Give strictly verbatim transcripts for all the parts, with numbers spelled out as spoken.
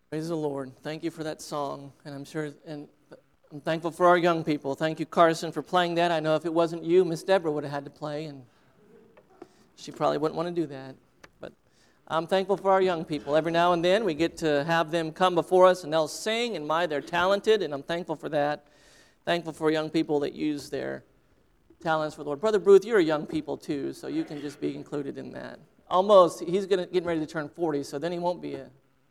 Praise the Lord. Thank you for that song, and I'm sure, and I'm thankful for our young people. Thank you, Carson, for playing that. I know if it wasn't you, Miss Deborah would have had to play, and she probably wouldn't want to do that. But I'm thankful for our young people. Every now and then we get to have them come before us, and they'll sing, and my, they're talented, and I'm thankful for that. Thankful for young people that use their talents for the Lord. Brother Bruce, you're a young people too, so you can just be included in that. Almost, he's gonna, getting ready to turn forty, so then he won't be a...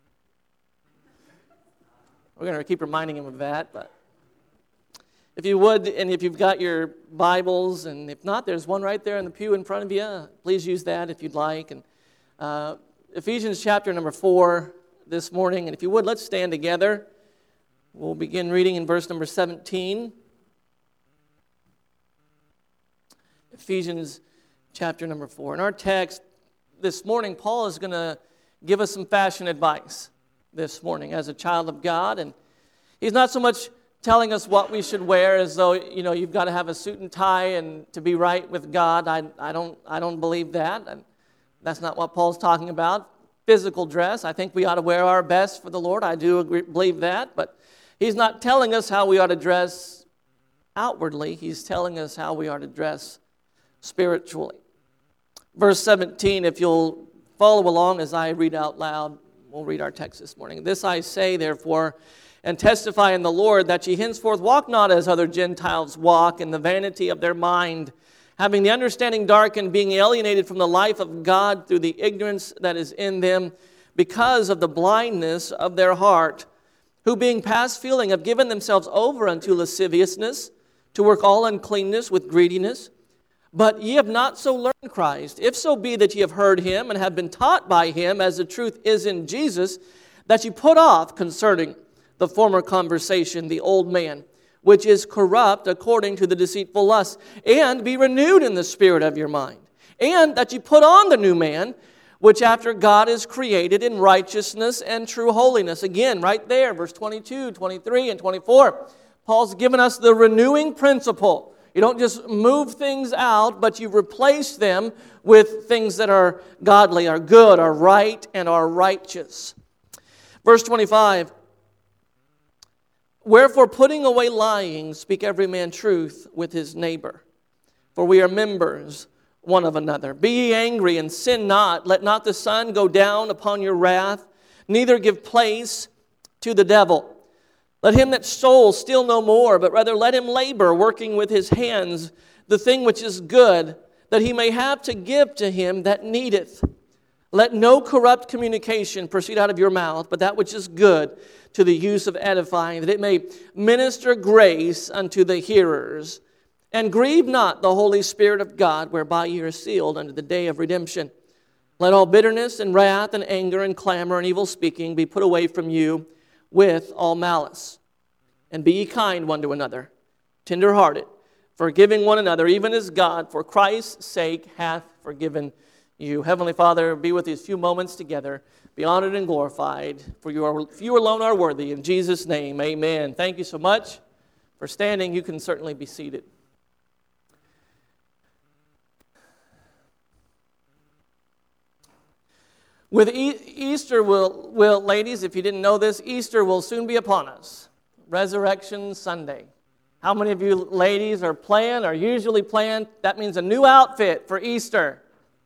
We're going to keep reminding him of that, but if you would, and if you've got your Bibles, and if not, there's one right there in the pew in front of you. Please use that if you'd like. And uh, Ephesians chapter number four this morning, and if you would, let's stand together. We'll begin reading in verse number seventeen. Ephesians chapter number four. In our text this morning, Paul is going to give us some fashion advice this morning as a child of God, and he's not so much telling us what we should wear as though, you know, you've got to have a suit and tie and to be right with God. I, I don't I don't believe that, and that's not what Paul's talking about. Physical dress, I think we ought to wear our best for the Lord. I do agree, believe that, but he's not telling us how we ought to dress outwardly. He's telling us how we ought to dress spiritually. Verse seventeen, if you'll follow along as I read out loud, we'll read our text this morning. This I say, therefore, and testify in the Lord, that ye henceforth walk not as other Gentiles walk, in the vanity of their mind, having the understanding darkened, being alienated from the life of God through the ignorance that is in them, because of the blindness of their heart, who being past feeling have given themselves over unto lasciviousness, to work all uncleanness with greediness. But ye have not so learned Christ, if so be that ye have heard him and have been taught by him, as the truth is in Jesus, that ye put off concerning the former conversation the old man, which is corrupt according to the deceitful lusts, and be renewed in the spirit of your mind, and that ye put on the new man, which after God is created in righteousness and true holiness. Again, right there, verse twenty-two, twenty-three, and twenty-four, Paul's given us the renewing principle. You don't just move things out, but you replace them with things that are godly, are good, are right, and are righteous. Verse twenty-five, wherefore putting away lying, speak every man truth with his neighbor, for we are members one of another. Be ye angry and sin not. Let not the sun go down upon your wrath, neither give place to the devil. Let him that stole steal no more, but rather let him labor, working with his hands the thing which is good, that he may have to give to him that needeth. Let no corrupt communication proceed out of your mouth, but that which is good, to the use of edifying, that it may minister grace unto the hearers. And grieve not the Holy Spirit of God, whereby ye are sealed unto the day of redemption. Let all bitterness and wrath and anger and clamor and evil speaking be put away from you, with all malice. And be ye kind one to another, tender-hearted, forgiving one another, even as God, for Christ's sake, hath forgiven you. Heavenly Father, be with these few moments together. Be honored and glorified, for you, are, you alone are worthy. In Jesus' name, amen. Thank you so much for standing. You can certainly be seated. With e- Easter, will, will, ladies, if you didn't know this, Easter will soon be upon us. Resurrection Sunday. How many of you ladies are planning, or usually plan? That means a new outfit for Easter.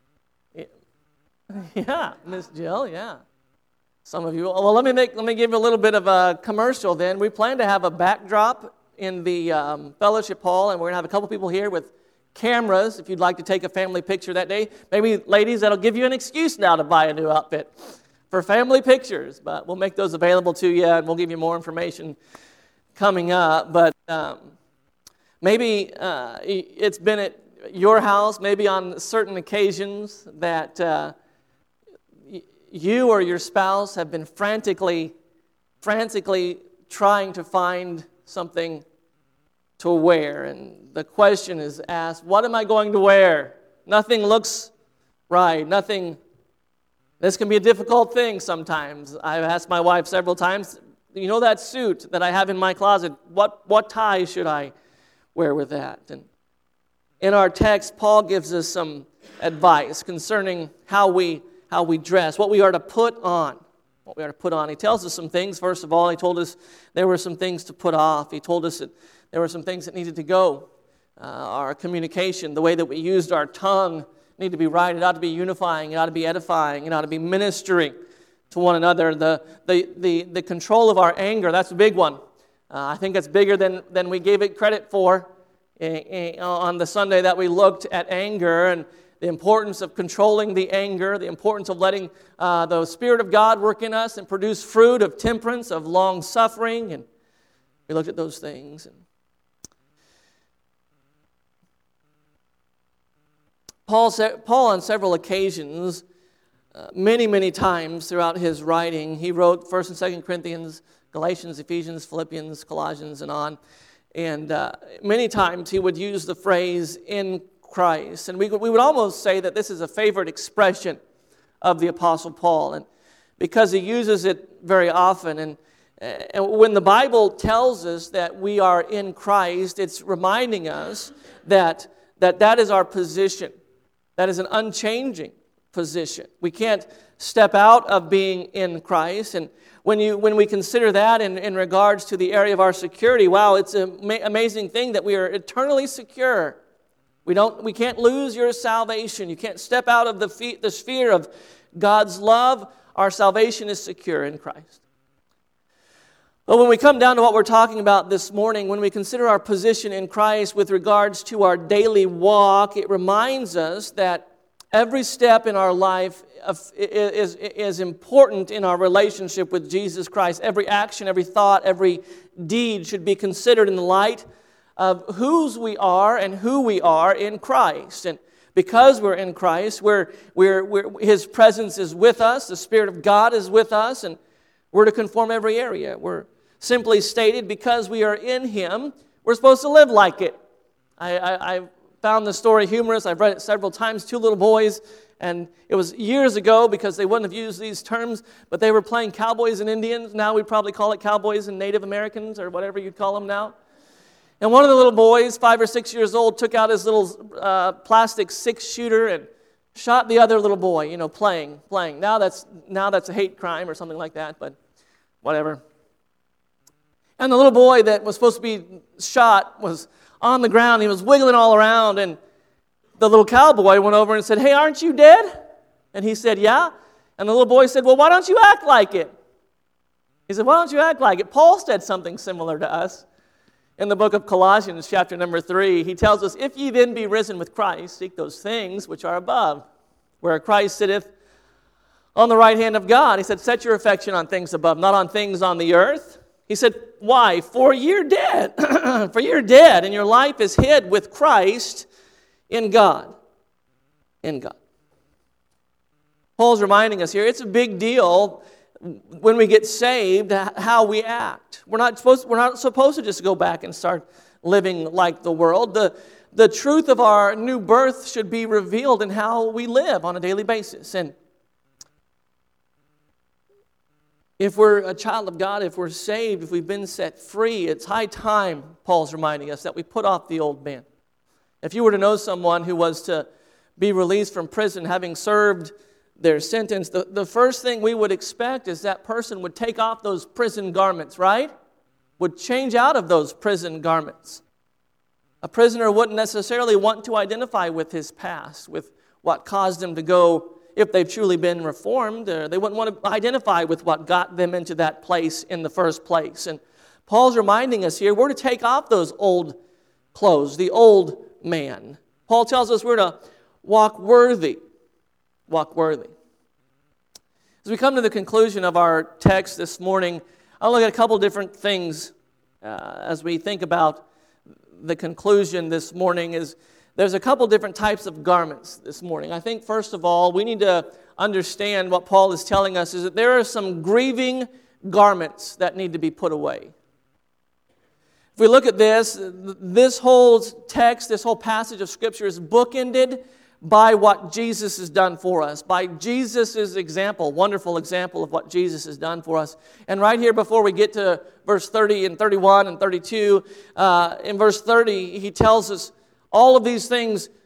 Yeah, Miss Jill, yeah. Some of you, well, let me make, let me give you a little bit of a commercial then. We plan to have a backdrop in the um, fellowship hall, and we're going to have a couple people here with cameras, if you'd like to take a family picture that day. Maybe, ladies, that'll give you an excuse now to buy a new outfit for family pictures. But we'll make those available to you, and we'll give you more information coming up. But um, maybe uh, it's been at your house, maybe on certain occasions, that uh, you or your spouse have been frantically, frantically trying to find something to wear, and the question is asked, what am I going to wear? Nothing looks right, nothing. This can be a difficult thing sometimes. I've asked my wife several times, you know that suit that I have in my closet, what, what tie should I wear with that? And in our text, Paul gives us some advice concerning how we, how we dress, what we are to put on. what we are to put on. He tells us some things. First of all, he told us there were some things to put off. He told us that there were some things that needed to go. Uh, our communication, the way that we used our tongue, need to be right. It ought to be unifying. It ought to be edifying. It ought to be ministering to one another. The the the, the control of our anger, that's a big one. Uh, I think it's bigger than, than we gave it credit for eh, eh, on the Sunday that we looked at anger and the importance of controlling the anger, the importance of letting uh, the Spirit of God work in us and produce fruit of temperance, of long-suffering. And we looked at those things. And Paul, Paul on several occasions, uh, many, many times throughout his writing, he wrote First and Second Corinthians, Galatians, Ephesians, Philippians, Colossians, and on. And uh, many times he would use the phrase, in Christ. And we, we would almost say that this is a favorite expression of the Apostle Paul, and because he uses it very often. And, and when the Bible tells us that we are in Christ, it's reminding us that that, that is our position. That is an unchanging position. We can't step out of being in Christ. And when you when we consider that in, in regards to the area of our security, wow, it's an ma- amazing thing that we are eternally secure. We don't we can't lose your salvation. You can't step out of the, fe- the sphere of God's love. Our salvation is secure in Christ. But when we come down to what we're talking about this morning, when we consider our position in Christ with regards to our daily walk, it reminds us that every step in our life is, is important in our relationship with Jesus Christ. Every action, every thought, every deed should be considered in the light of whose we are and who we are in Christ. And because we're in Christ, we're, we're, we're, His presence is with us, the Spirit of God is with us, and we're to conform every area. We're simply stated, because we are in Him, we're supposed to live like it. I, I, I found the story humorous. I've read it several times. Two little boys, and it was years ago because they wouldn't have used these terms, but they were playing cowboys and Indians. Now we'd probably call it cowboys and Native Americans or whatever you'd call them now. And one of the little boys, five or six years old, took out his little uh, plastic six-shooter and shot the other little boy, you know, playing, playing. Now that's now that's a hate crime or something like that, but whatever. And the little boy that was supposed to be shot was on the ground. He was wiggling all around, and the little cowboy went over and said, "Hey, aren't you dead?" And he said, "Yeah." And the little boy said, "Well, why don't you act like it?" He said, "Why don't you act like it?" Paul said something similar to us. In the book of Colossians, chapter number three, he tells us, "If ye then be risen with Christ, seek those things which are above, where Christ sitteth on the right hand of God." He said, "Set your affection on things above, not on things on the earth." He said, "Why? For you're dead. For you're dead, and your life is hid with Christ in God." In God. Paul's reminding us here, it's a big deal when we get saved, how we act. We're not supposed, we're not supposed to just go back and start living like the world. The, the truth of our new birth should be revealed in how we live on a daily basis. And if we're a child of God, if we're saved, if we've been set free, it's high time, Paul's reminding us, that we put off the old man. If you were to know someone who was to be released from prison, having served their sentence, the, the first thing we would expect is that person would take off those prison garments, right? Would change out of those prison garments. A prisoner wouldn't necessarily want to identify with his past, with what caused him to go, if they've truly been reformed. Or they wouldn't want to identify with what got them into that place in the first place. And Paul's reminding us here, we're to take off those old clothes, the old man. Paul tells us we're to walk worthy. Walk worthy. As we come to the conclusion of our text this morning, I'll look at a couple different things uh, as we think about the conclusion this morning. Is there's a couple different types of garments this morning. I think, first of all, we need to understand what Paul is telling us is that there are some grieving garments that need to be put away. If we look at this, this whole text, this whole passage of Scripture is bookended by what Jesus has done for us, by Jesus' example, wonderful example of what Jesus has done for us. And right here before we get to verse thirty and thirty-one and thirty-two, uh, in verse thirty, he tells us all of these things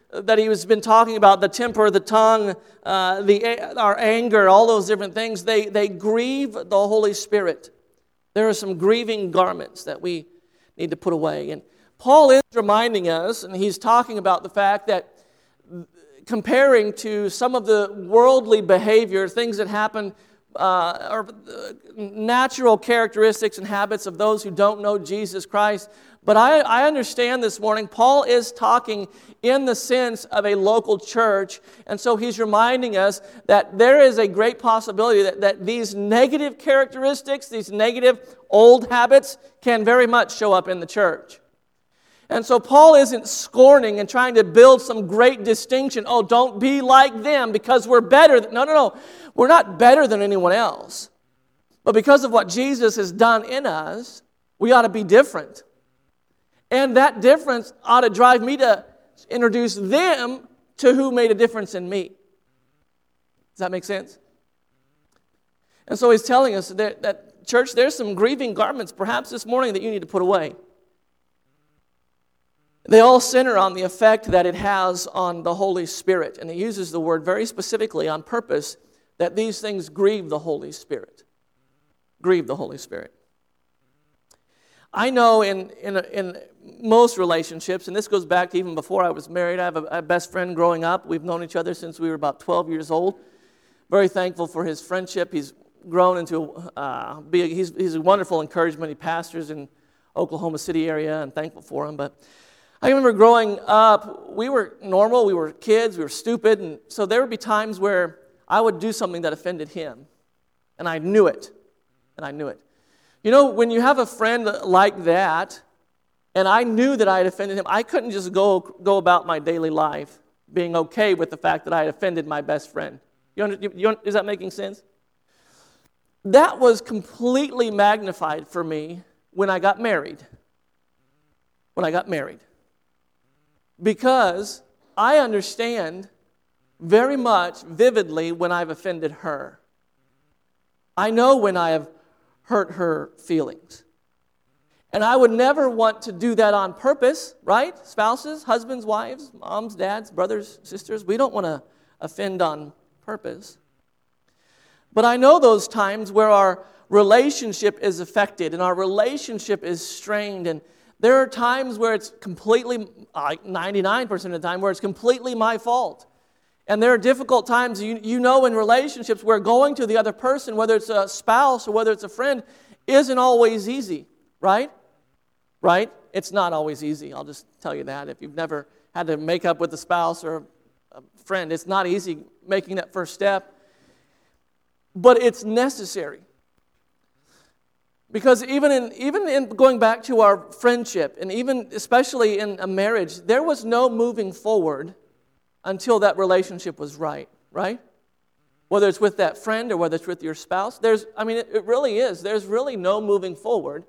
that he has been talking about, the temper, the tongue, uh, the our anger, all those different things, they, they grieve the Holy Spirit. There are some grieving garments that we need to put away. And Paul is reminding us, and he's talking about the fact that comparing to some of the worldly behavior, things that happen, uh, or natural characteristics and habits of those who don't know Jesus Christ. But I, I understand this morning, Paul is talking in the sense of a local church, and so he's reminding us that there is a great possibility that, that these negative characteristics, these negative old habits, can very much show up in the church. And so Paul isn't scorning and trying to build some great distinction. Oh, don't be like them because we're better. No, no, no. We're not better than anyone else. But because of what Jesus has done in us, we ought to be different. And that difference ought to drive me to introduce them to who made a difference in me. Does that make sense? And so he's telling us that, that church, there's some grieving garments perhaps this morning that you need to put away. They all center on the effect that it has on the Holy Spirit. And it uses the word very specifically on purpose that these things grieve the Holy Spirit. Grieve the Holy Spirit. I know in, in, in most relationships, and this goes back to even before I was married, I have a, a best friend growing up. We've known each other since we were about twelve years old. Very thankful for his friendship. He's grown into, uh, be a, he's, he's a wonderful encouragement. He pastors in Oklahoma City area, and thankful for him. But I remember growing up, we were normal, we were kids, we were stupid, and so there would be times where I would do something that offended him, and I knew it, and I knew it. You know, when you have a friend like that, and I knew that I had offended him, I couldn't just go, go about my daily life being okay with the fact that I had offended my best friend. You under, you, you, is that making sense? That was completely magnified for me when I got married. When I got married. Because I understand very much, vividly, when I've offended her. I know when I have hurt her feelings. And I would never want to do that on purpose, right? Spouses, husbands, wives, moms, dads, brothers, sisters, we don't want to offend on purpose. But I know those times where our relationship is affected and our relationship is strained, and there are times where it's completely, like ninety-nine percent of the time, where it's completely my fault. And there are difficult times, you, you know, in relationships where going to the other person, whether it's a spouse or whether it's a friend, isn't always easy, right? Right? It's not always easy. I'll just tell you that. If you've never had to make up with a spouse or a friend, it's not easy making that first step. But it's necessary. Because even in even in going back to our friendship, and even especially in a marriage, there was no moving forward until that relationship was right, right? Whether it's with that friend or whether it's with your spouse, there's, I mean, it, it really is. There's really no moving forward.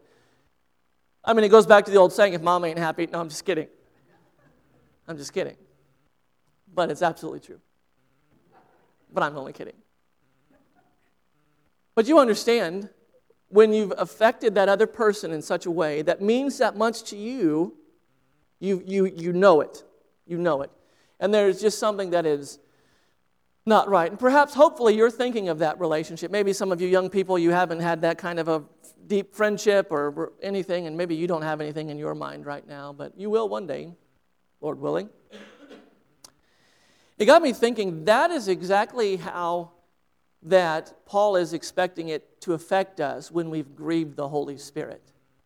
I mean, it goes back to the old saying, if mom ain't happy, no, I'm just kidding. I'm just kidding. But it's absolutely true. But I'm only kidding. But you understand, when you've affected that other person in such a way that means that much to you, you you you know it. You know it. And there's just something that is not right. And perhaps, hopefully, you're thinking of that relationship. Maybe some of you young people, you haven't had that kind of a deep friendship or anything, and maybe you don't have anything in your mind right now, but you will one day, Lord willing. It got me thinking, that is exactly how that Paul is expecting it to affect us when we've grieved the Holy Spirit.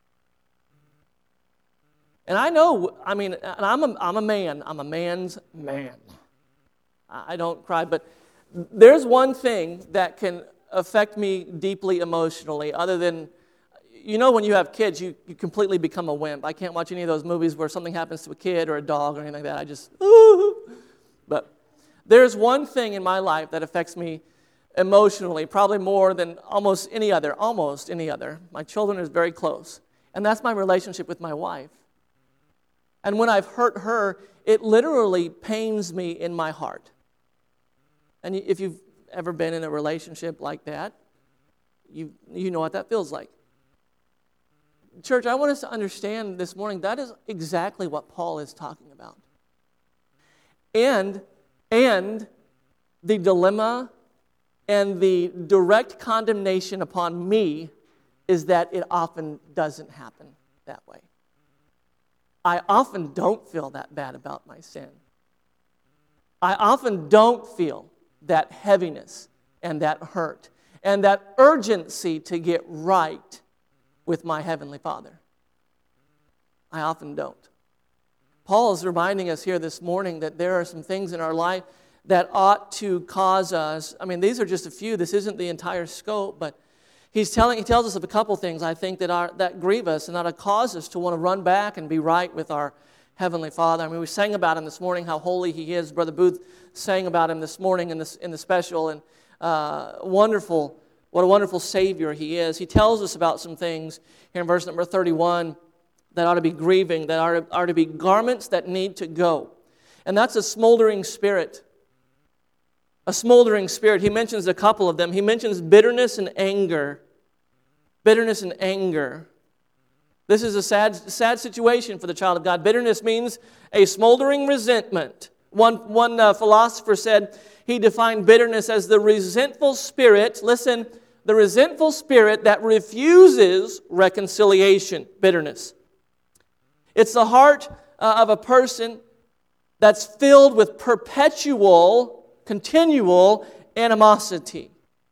And I know, I mean, and I'm a, I'm a man. I'm a man's man. I don't cry, but there's one thing that can affect me deeply emotionally other than, you know, when you have kids, you, you completely become a wimp. I can't watch any of those movies where something happens to a kid or a dog or anything like that. I just, ooh. But there's one thing in my life that affects me emotionally, probably more than almost any other, almost any other. My children are very close. And that's my relationship with my wife. And when I've hurt her, it literally pains me in my heart. And if you've ever been in a relationship like that, you you know what that feels like. Church, I want us to understand this morning that is exactly what Paul is talking about. And, and the dilemma and the direct condemnation upon me is that it often doesn't happen that way. I often don't feel that bad about my sin. I often don't feel that heaviness and that hurt and that urgency to get right with my Heavenly Father. I often don't. Paul is reminding us here this morning that there are some things in our life that ought to cause us, I mean, these are just a few, this isn't the entire scope, but he's telling, he tells us of a couple things, I think, that are that grieve us and that are cause us to want to run back and be right with our Heavenly Father. I mean, we sang about Him this morning, how holy He is. Brother Booth sang about Him this morning in, this, in the special, and uh, wonderful, what a wonderful Savior He is. He tells us about some things here in verse number thirty-one that ought to be grieving, that are, are to be garments that need to go. And that's a smoldering spirit. A smoldering spirit. He mentions a couple of them. He mentions bitterness and anger. Bitterness and anger. This is a sad, sad situation for the child of God. Bitterness means a smoldering resentment. One, one uh, philosopher said he defined bitterness as the resentful spirit, listen, the resentful spirit that refuses reconciliation. Bitterness. It's the heart uh, of a person that's filled with perpetual, continual animosity.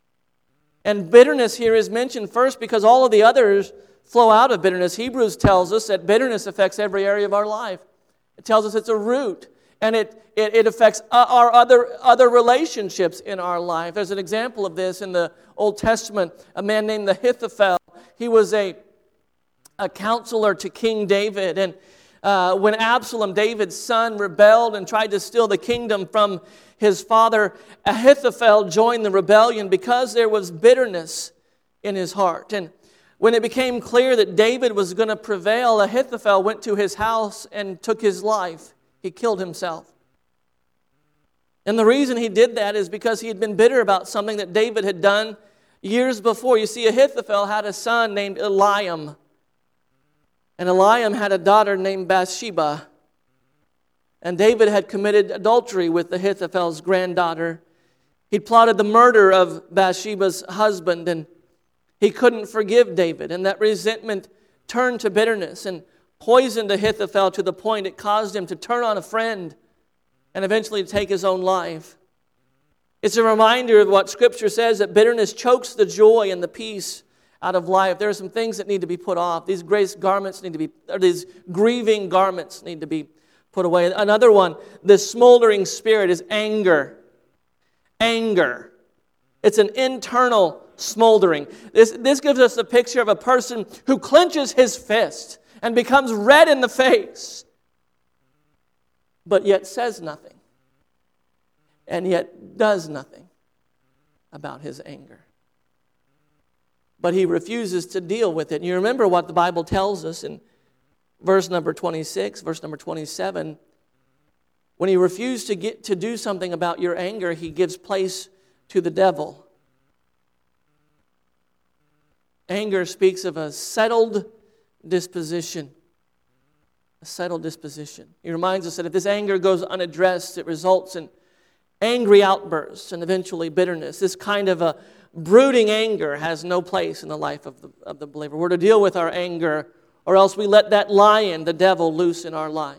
And bitterness here is mentioned first because all of the others flow out of bitterness. Hebrews tells us that bitterness affects every area of our life. It tells us it's a root, and it, it, it affects our other, other relationships in our life. There's an example of this in the Old Testament, a man named Ahithophel. He was a a counselor to King David. And uh, when Absalom, David's son, rebelled and tried to steal the kingdom from his father, Ahithophel joined the rebellion because there was bitterness in his heart. And when it became clear that David was going to prevail, Ahithophel went to his house and took his life. He killed himself. And the reason he did that is because he had been bitter about something that David had done years before. You see, Ahithophel had a son named Eliam. And Eliam had a daughter named Bathsheba. And David had committed adultery with Ahithophel's granddaughter. He'd plotted the murder of Bathsheba's husband, and he couldn't forgive David. And that resentment turned to bitterness and poisoned Ahithophel to the point it caused him to turn on a friend and eventually to take his own life. It's a reminder of what Scripture says, that bitterness chokes the joy and the peace out of life. There are some things that need to be put off. These grace garments need to be, or these grieving garments need to be put away. Another one, the smoldering spirit, is anger. Anger. It's an internal smoldering. This, this gives us a picture of a person who clenches his fist and becomes red in the face, but yet says nothing, and yet does nothing about his anger. But he refuses to deal with it. And you remember what the Bible tells us in verse number twenty-six, verse number twenty-seven. When he refused to get to do something about your anger, he gives place to the devil. Anger speaks of a settled disposition. A settled disposition. He reminds us that if this anger goes unaddressed, it results in angry outbursts and eventually bitterness. This kind of a brooding anger has no place in the life of the, of the believer. We're to deal with our anger, or else we let that lion, the devil, loose in our life.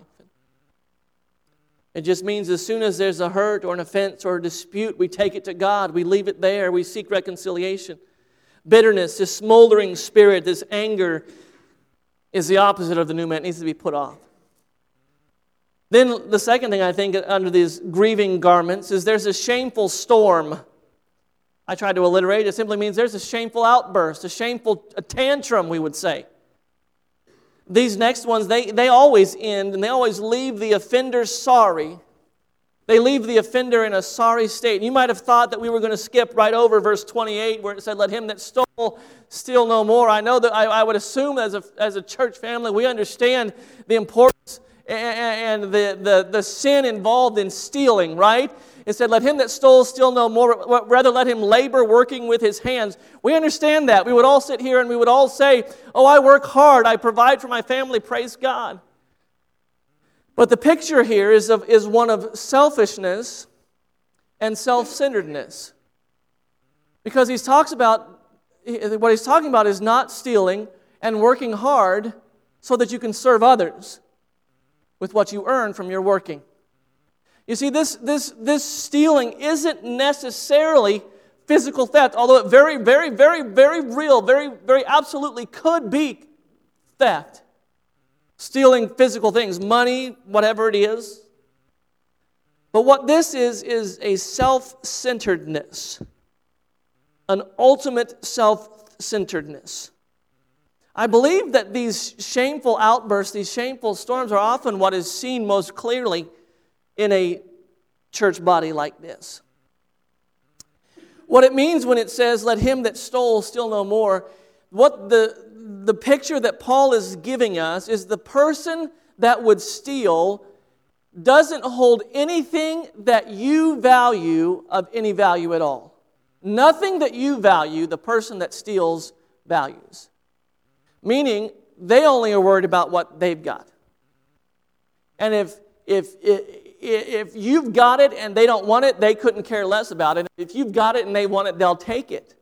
It just means as soon as there's a hurt or an offense or a dispute, we take it to God. We leave it there. We seek reconciliation. Bitterness, this smoldering spirit, this anger is the opposite of the new man. It needs to be put off. Then the second thing I think under these grieving garments is there's a shameful storm. I tried to alliterate. It simply means there's a shameful outburst, a shameful a tantrum, we would say. These next ones, they, they always end and they always leave the offender sorry. They leave the offender in a sorry state. You might have thought that we were going to skip right over verse twenty-eight where it said, let him that stole steal no more. I know that I, I would assume as a, as a church family we understand the importance and the, the, the sin involved in stealing, right? It said, let him that stole steal no more, rather let him labor working with his hands. We understand that. We would all sit here and we would all say, oh, I work hard, I provide for my family, praise God. But the picture here is, of, is one of selfishness and self-centeredness. Because he talks about, what he's talking about is not stealing and working hard so that you can serve others with what you earn from your working. You see, this, this, this stealing isn't necessarily physical theft, although it very, very, very, very real, very, very absolutely could be theft. Stealing physical things, money, whatever it is. But what this is, is a self-centeredness. An ultimate self-centeredness. I believe that these shameful outbursts, these shameful storms are often what is seen most clearly in a church body like this. What it means when it says, let him that stole steal no more, what the, the picture that Paul is giving us is the person that would steal doesn't hold anything that you value of any value at all. Nothing that you value, the person that steals values. Meaning, they only are worried about what they've got. And if, if, if, if you've got it and they don't want it, they couldn't care less about it. If you've got it and they want it, they'll take it.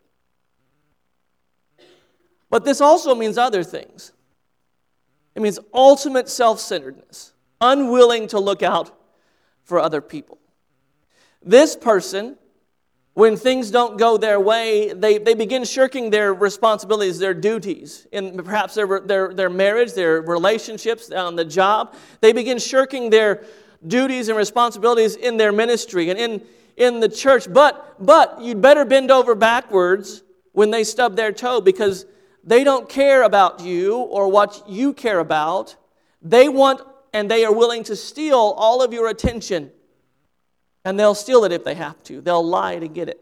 But this also means other things. It means ultimate self-centeredness, unwilling to look out for other people. This person, when things don't go their way, they, they begin shirking their responsibilities, their duties, in perhaps their, their, their marriage, their relationships, on the job. They begin shirking their duties and responsibilities in their ministry and in, in the church. But, but you'd better bend over backwards when they stub their toe, because they don't care about you or what you care about. They want and they are willing to steal all of your attention. And they'll steal it if they have to. They'll lie to get it.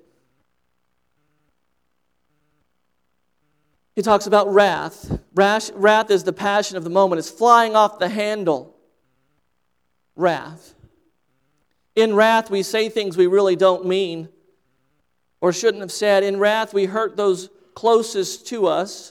He talks about wrath. Rash, wrath is the passion of the moment. It's flying off the handle. Wrath. In wrath, we say things we really don't mean or shouldn't have said. In wrath, we hurt those closest to us.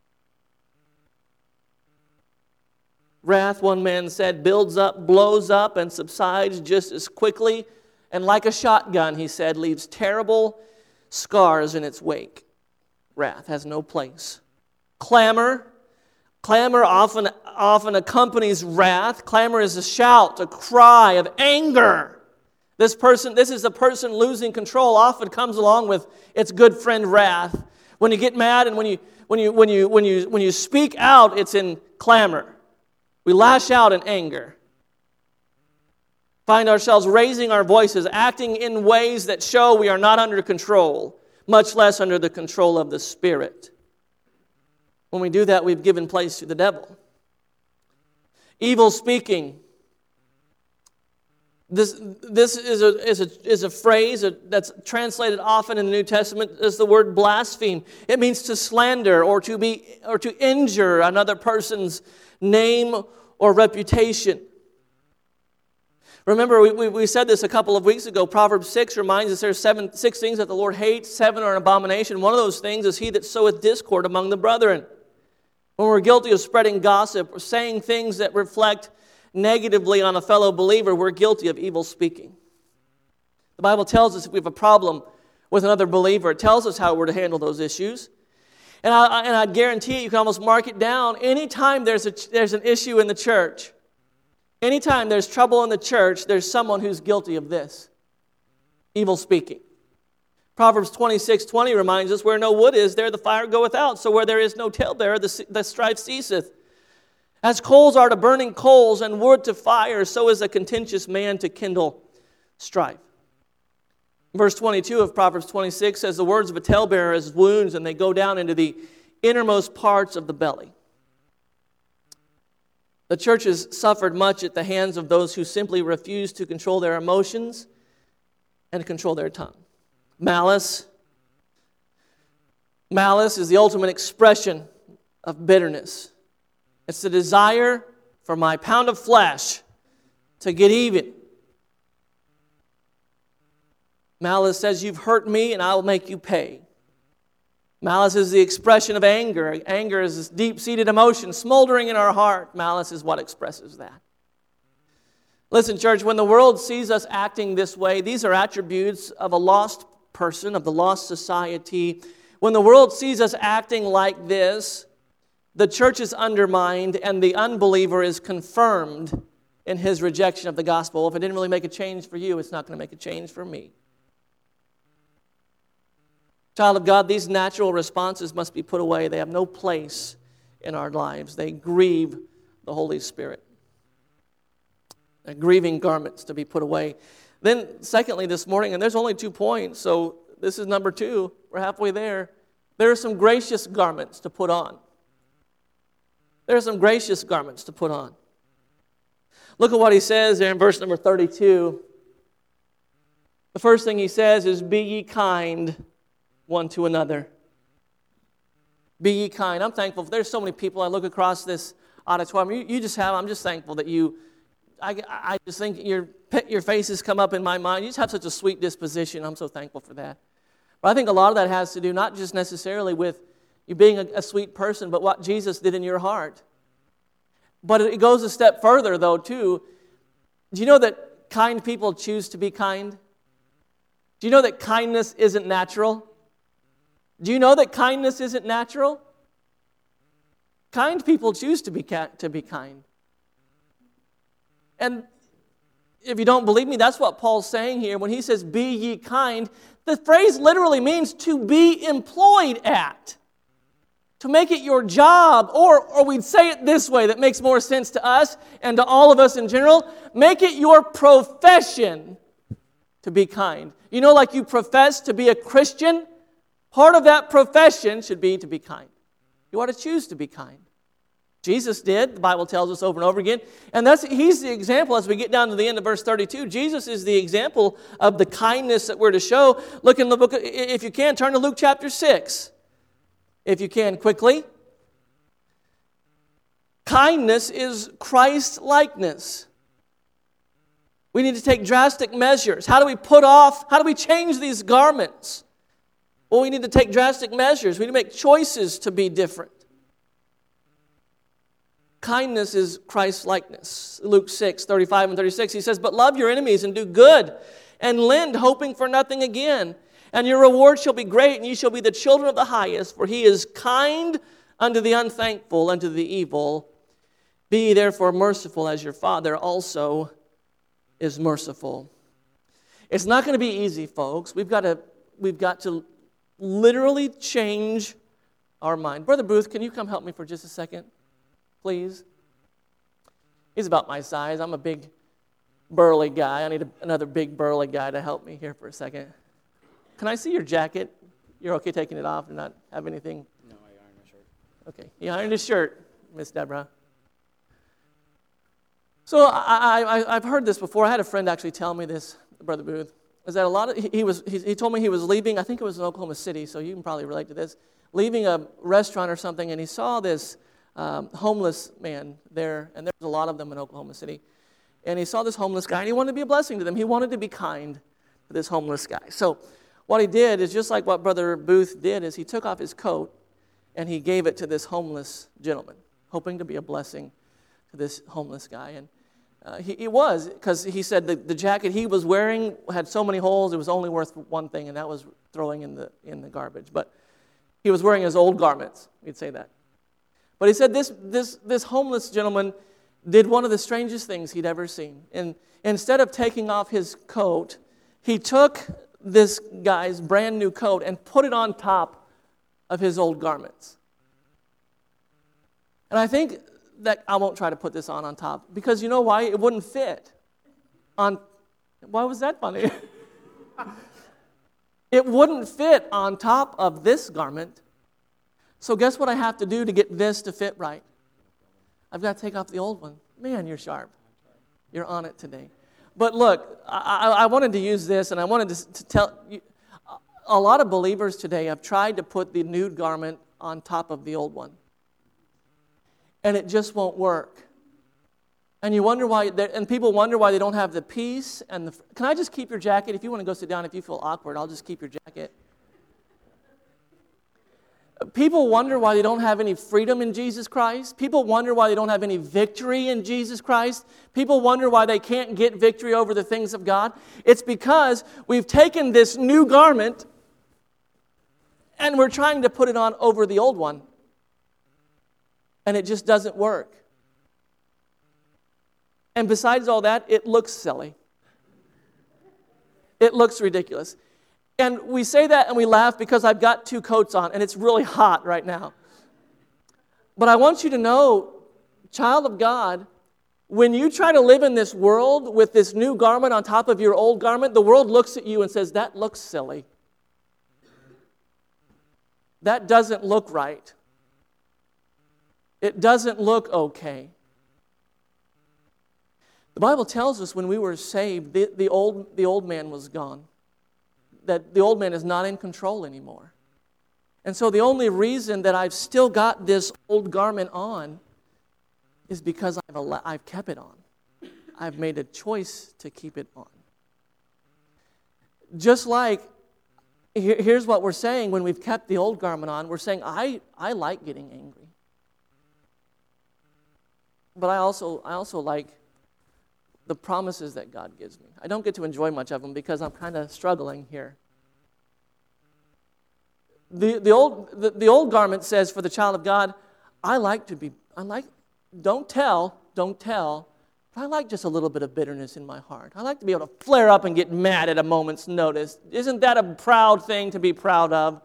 Wrath, one man said, builds up, blows up, and subsides just as quickly. And like a shotgun, he said, leaves terrible scars in its wake. Wrath has no place. Clamor. Clamor often, often accompanies wrath. Clamor is a shout, a cry of anger. This person, this is a person losing control, often comes along with its good friend wrath. When you get mad and when you when you when you when you when you speak out, it's in clamor. We lash out in anger. Find ourselves raising our voices, acting in ways that show we are not under control, much less under the control of the Spirit. When we do that, we've given place to the devil. Evil speaking. This, this is, a, is, a, is a phrase that's translated often in the New Testament as the word blaspheme. It means to slander or to be or to injure another person's name or reputation. Remember, we, we, we said this a couple of weeks ago. Proverbs six reminds us there's seven, six things that the Lord hates, seven are an abomination. One of those things is he that soweth discord among the brethren. When we're guilty of spreading gossip or saying things that reflect negatively on a fellow believer, we're guilty of evil speaking. The Bible tells us if we have a problem with another believer, it tells us how we're to handle those issues. And I, and I guarantee you, you can almost mark it down. Anytime there's, a, there's an issue in the church, anytime there's trouble in the church, there's someone who's guilty of this. Evil speaking. Proverbs twenty-six twenty reminds us, where no wood is, there the fire goeth out. So where there is no talebearer, the, the strife ceaseth. As coals are to burning coals and wood to fire, so is a contentious man to kindle strife. Verse twenty-two of Proverbs twenty-six says, the words of a talebearer is wounds, and they go down into the innermost parts of the belly. The church has suffered much at the hands of those who simply refuse to control their emotions and control their tongue. Malice. Malice is the ultimate expression of bitterness. It's the desire for my pound of flesh to get even. Malice says, you've hurt me and I will make you pay. Malice is the expression of anger. Anger is this deep-seated emotion smoldering in our heart. Malice is what expresses that. Listen, church, when the world sees us acting this way, these are attributes of a lost person, of the lost society. When the world sees us acting like this, the church is undermined and the unbeliever is confirmed in his rejection of the gospel. If it didn't really make a change for you, it's not going to make a change for me. Child of God, these natural responses must be put away. They have no place in our lives. They grieve the Holy Spirit. They're grieving garments to be put away. Then, secondly, this morning, and there's only two points, so this is number two. We're halfway there. There are some gracious garments to put on. There are some gracious garments to put on. Look at what he says there in verse number thirty-two. The first thing he says is, be ye kind one to another. Be ye kind. I'm thankful. There's so many people. I look across this auditorium. You, you just have, I'm just thankful that you, I, I just think your, your faces come up in my mind. You just have such a sweet disposition. I'm so thankful for that. But I think a lot of that has to do not just necessarily with you being a, a sweet person, but what Jesus did in your heart. But it goes a step further, though, too. Do you know that kind people choose to be kind? Do you know that kindness isn't natural? Do you know that kindness isn't natural? Kind people choose to be ca- to be kind. And if you don't believe me, that's what Paul's saying here. When he says, be ye kind, the phrase literally means to be employed at. To make it your job, or, or we'd say it this way that makes more sense to us and to all of us in general, make it your profession to be kind. You know, like you profess to be a Christian, part of that profession should be to be kind. You ought to choose to be kind. Jesus did, the Bible tells us over and over again, and that's he's the example as we get down to the end of verse thirty-two. Jesus is the example of the kindness that we're to show. Look in the book, if you can, turn to Luke chapter six. If you can, quickly. Kindness is Christ-likeness. We need to take drastic measures. How do we put off, how do we change these garments? Well, we need to take drastic measures. We need to make choices to be different. Kindness is Christ-likeness. Luke six, thirty-five and thirty-six, he says, but love your enemies and do good, and lend, hoping for nothing again. And your reward shall be great, and ye shall be the children of the highest, for he is kind unto the unthankful, unto the evil. Be ye therefore merciful, as your Father also is merciful. It's not going to be easy, folks. We've got to, we've got to literally change our mind. Brother Booth, can you come help me for just a second, please? He's about my size. I'm a big, burly guy. I need a, another big, burly guy to help me here for a second. Can I see your jacket? You're okay taking it off and not have anything? No, I ironed my shirt. Okay, he ironed his shirt, Miss Deborah. So I, I, I've heard this before. I had a friend actually tell me this, Brother Booth, is that a lot of, he, he was, he, he told me he was leaving, I think it was in Oklahoma City, so you can probably relate to this, leaving a restaurant or something, and he saw this um, homeless man there, and there's a lot of them in Oklahoma City, and he saw this homeless guy, and he wanted to be a blessing to them. He wanted to be kind to this homeless guy. So what he did is just like what Brother Booth did, is he took off his coat and he gave it to this homeless gentleman, hoping to be a blessing to this homeless guy. And uh, he, he was, because he said the, the jacket he was wearing had so many holes, it was only worth one thing, and that was throwing in the in the garbage. But he was wearing his old garments, we'd say that. But he said this this this homeless gentleman did one of the strangest things he'd ever seen. And instead of taking off his coat, he took this guy's brand new coat and put it on top of his old garments. And I think that I won't try to put this on on top, because you know why? It wouldn't fit on. Why was that funny? It wouldn't fit on top of this garment. So guess what I have to do to get this to fit right? I've got to take off the old one. Man, you're sharp. You're on it today. But look, I, I wanted to use this, and I wanted to, to tell you, a lot of believers today have tried to put the new garment on top of the old one. And it just won't work. And you wonder why, and people wonder why they don't have the peace and the, can I just keep your jacket? If you want to go sit down, if you feel awkward, I'll just keep your jacket. People wonder why they don't have any freedom in Jesus Christ. People wonder why they don't have any victory in Jesus Christ. People wonder why they can't get victory over the things of God. It's because we've taken this new garment and we're trying to put it on over the old one. And it just doesn't work. And besides all that, it looks silly. It looks ridiculous. And we say that and we laugh because I've got two coats on and it's really hot right now. But I want you to know, child of God, when you try to live in this world with this new garment on top of your old garment, the world looks at you and says, that looks silly. That doesn't look right. It doesn't look okay. The Bible tells us when we were saved, the, the, old, the old man was gone. That the old man is not in control anymore. And so the only reason that I've still got this old garment on is because I've, al- I've kept it on. I've made a choice to keep it on. Just like, here, here's what we're saying when we've kept the old garment on. We're saying, I, I like getting angry. But I also, I also like the promises that God gives me. I don't get to enjoy much of them because I'm kind of struggling here. The, the, old, the, the old garment says for the child of God, I like to be, I like, don't tell, don't tell, but I like just a little bit of bitterness in my heart. I like to be able to flare up and get mad at a moment's notice. Isn't that a proud thing to be proud of?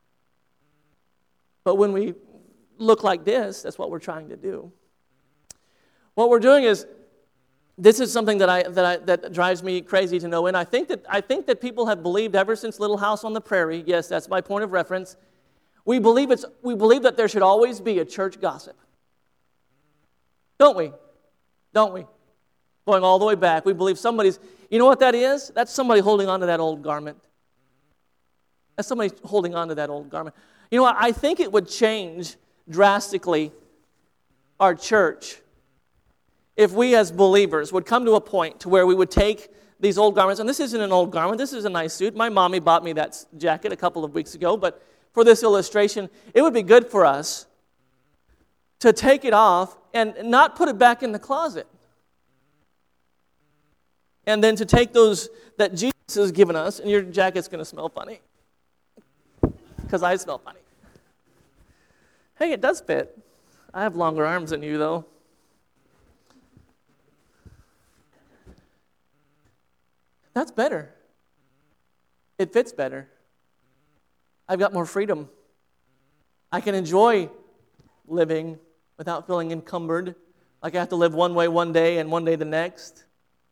But when we look like this, that's what we're trying to do. What we're doing is, this is something that I that I that drives me crazy to know, and I think that I think that people have believed ever since Little House on the Prairie. Yes, that's my point of reference. We believe it's we believe that there should always be a church gossip, don't we? Don't we? Going all the way back, we believe somebody's. You know what that is? That's somebody holding on to that old garment. That's somebody holding on to that old garment. You know what? I think it would change drastically our church if we as believers would come to a point to where we would take these old garments, and this isn't an old garment, this is a nice suit. My mommy bought me that jacket a couple of weeks ago, but for this illustration, it would be good for us to take it off and not put it back in the closet. And then to take those that Jesus has given us, and your jacket's going to smell funny, because I smell funny. Hey, it does fit. I have longer arms than you, though. That's better. It fits better. I've got more freedom. I can enjoy living without feeling encumbered, like I have to live one way one day and one day the next.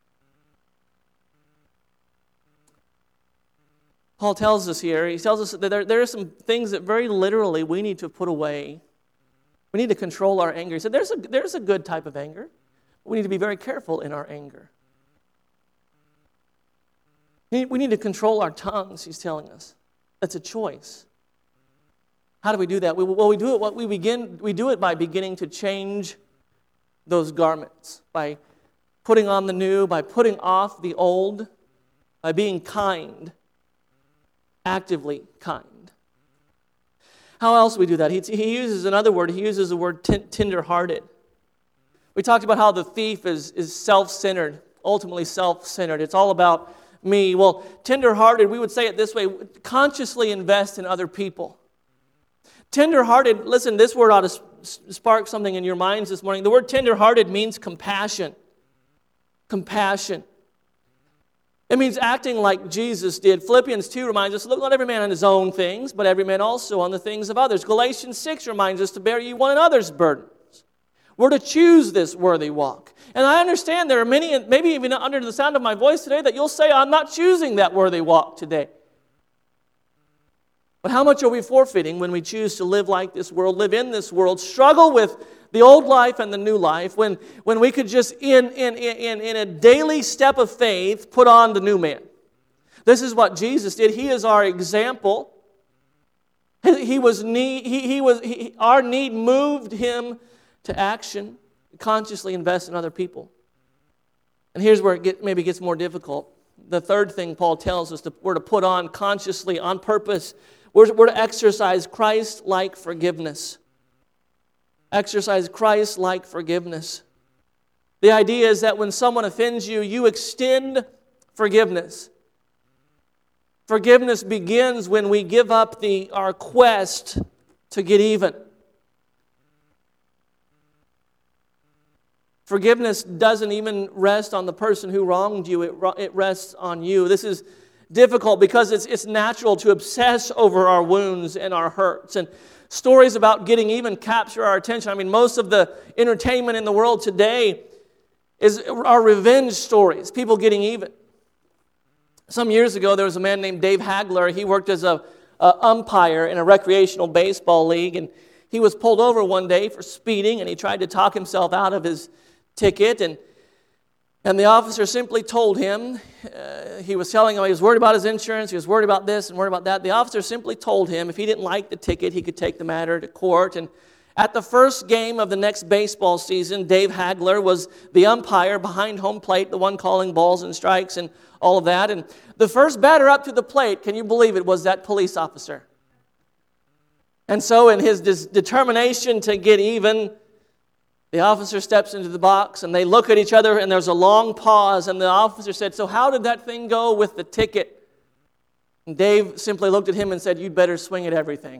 Paul tells us here, he tells us that there, there are some things that very literally we need to put away. We need to control our anger. He said there's a, there's a good type of anger. We need to be very careful in our anger. We need to control our tongues, he's telling us. That's a choice. How do we do that? We, well, we do it. What we begin, we do it by beginning to change those garments, by putting on the new, by putting off the old, by being kind, actively kind. How else do we do that? He, he uses another word. He uses the word t- tender-hearted. We talked about how the thief is, is self-centered, ultimately self-centered. It's all about me. Well, tender-hearted, we would say it this way, consciously invest in other people. Tender-hearted, listen, this word ought to spark something in your minds this morning. The word tender-hearted means compassion. Compassion. It means acting like Jesus did. Philippians two reminds us, look not every man on his own things, but every man also on the things of others. Galatians six reminds us to bear ye one another's burdens. We're to choose this worthy walk. And I understand there are many, maybe even under the sound of my voice today, that you'll say, I'm not choosing that worthy walk today. But how much are we forfeiting when we choose to live like this world, live in this world, struggle with the old life and the new life, when, when we could just, in, in, in, in a daily step of faith, put on the new man? This is what Jesus did. He is our example. He, he was need, he, he was he, our need moved him to action, consciously invest in other people. And here's where it get, maybe gets more difficult. The third thing Paul tells us, to, we're to put on consciously, on purpose, We're, we're to exercise Christ-like forgiveness. Exercise Christ-like forgiveness. The idea is that when someone offends you, you extend forgiveness. Forgiveness begins when we give up the, our quest to get even. Forgiveness doesn't even rest on the person who wronged you. It, it rests on you. This is difficult because it's, it's natural to obsess over our wounds and our hurts. And stories about getting even capture our attention. I mean, most of the entertainment in the world today is are revenge stories, people getting even. Some years ago, there was a man named Dave Hagler. He worked as a, a umpire in a recreational baseball league, and he was pulled over one day for speeding, and he tried to talk himself out of his ticket, and and the officer simply told him, uh, he was telling him he was worried about his insurance, he was worried about this and worried about that. The officer simply told him if he didn't like the ticket, he could take the matter to court. And at the first game of the next baseball season, Dave Hagler was the umpire behind home plate, the one calling balls and strikes and all of that. And the first batter up to the plate, can you believe it, was that police officer. And so in his dis- determination to get even, the officer steps into the box and they look at each other and there's a long pause, and the officer said, "So how did that thing go with the ticket?" And Dave simply looked at him and said, "You'd better swing at everything."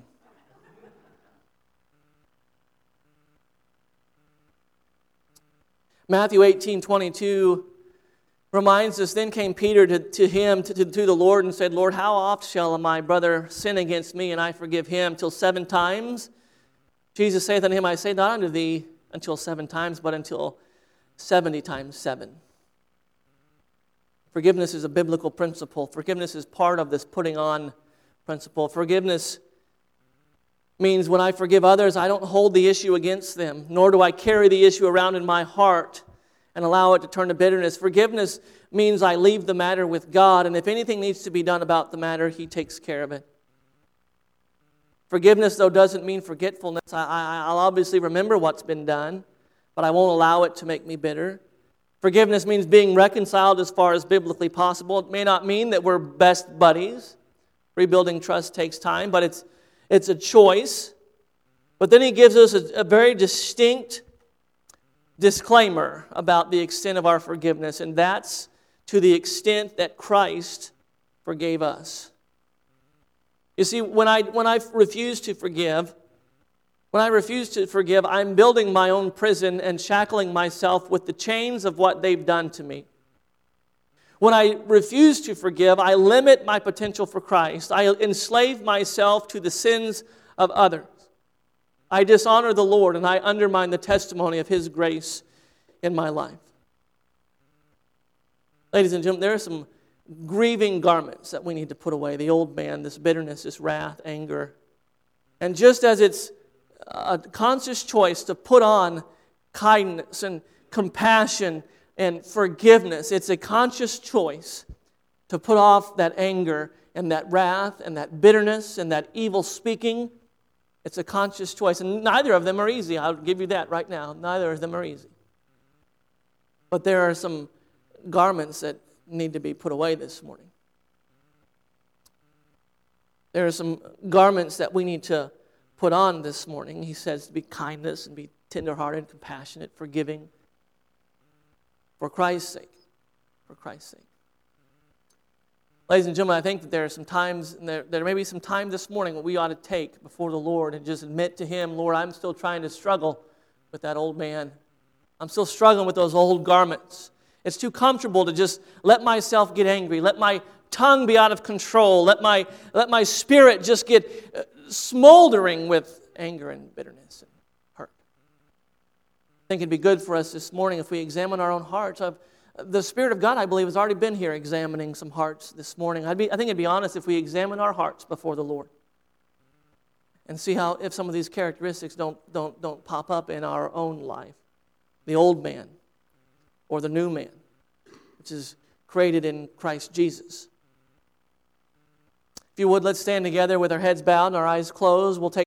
Matthew eighteen twenty-two reminds us, "Then came Peter to, to him, to, to, to the Lord, and said, Lord, how oft shall my brother sin against me, and I forgive him? Till seven times? Jesus saith unto him, I say not unto thee until seven times, but until seventy times seven. Forgiveness is a biblical principle. Forgiveness is part of this putting on principle. Forgiveness means when I forgive others, I don't hold the issue against them, nor do I carry the issue around in my heart and allow it to turn to bitterness. Forgiveness means I leave the matter with God, and if anything needs to be done about the matter, He takes care of it. Forgiveness, though, doesn't mean forgetfulness. I, I, I'll obviously remember what's been done, but I won't allow it to make me bitter. Forgiveness means being reconciled as far as biblically possible. It may not mean that we're best buddies. Rebuilding trust takes time, but it's it's a choice. But then he gives us a, a very distinct disclaimer about the extent of our forgiveness, and that's to the extent that Christ forgave us. You see, when I when I refuse to forgive, when I refuse to forgive, I'm building my own prison and shackling myself with the chains of what they've done to me. When I refuse to forgive, I limit my potential for Christ. I enslave myself to the sins of others. I dishonor the Lord, and I undermine the testimony of His grace in my life. Ladies and gentlemen, there are some grieving garments that we need to put away. The old man, this bitterness, this wrath, anger. And just as it's a conscious choice to put on kindness and compassion and forgiveness, it's a conscious choice to put off that anger and that wrath and that bitterness and that evil speaking. It's a conscious choice. And neither of them are easy. I'll give you that right now. Neither of them are easy. But there are some garments that need to be put away this morning. There are some garments that we need to put on this morning. He says to be kindness and be tenderhearted, compassionate, forgiving. For Christ's sake. For Christ's sake. Ladies and gentlemen, I think that there are some times, and there, there may be some time this morning that we ought to take before the Lord and just admit to Him, Lord, I'm still trying to struggle with that old man. I'm still struggling with those old garments. It's too comfortable to just let myself get angry, let my tongue be out of control, let my, let my spirit just get uh, smoldering with anger and bitterness and hurt. I think it'd be good for us this morning if we examine our own hearts. I've, the Spirit of God, I believe, has already been here examining some hearts this morning. I'd be, I think it'd be honest if we examine our hearts before the Lord and see how if some of these characteristics don't, don't, don't pop up in our own life. The old man or the new man, which is created in Christ Jesus. If you would, let's stand together with our heads bowed and our eyes closed. We'll take